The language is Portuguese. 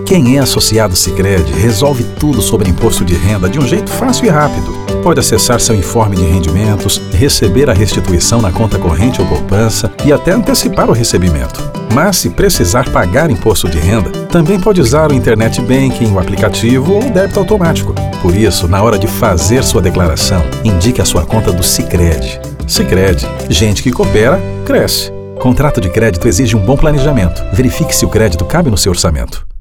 Quem é associado Sicredi resolve tudo sobre imposto de renda de um jeito fácil e rápido. Pode acessar seu informe de rendimentos, receber a restituição na conta corrente ou poupança e até antecipar o recebimento. Mas se precisar pagar imposto de renda, também pode usar o Internet Banking, o aplicativo ou o débito automático. Por isso, na hora de fazer sua declaração, indique a sua conta do Sicredi. Sicredi, gente que coopera, cresce. Contrato de crédito exige um bom planejamento. Verifique se o crédito cabe no seu orçamento.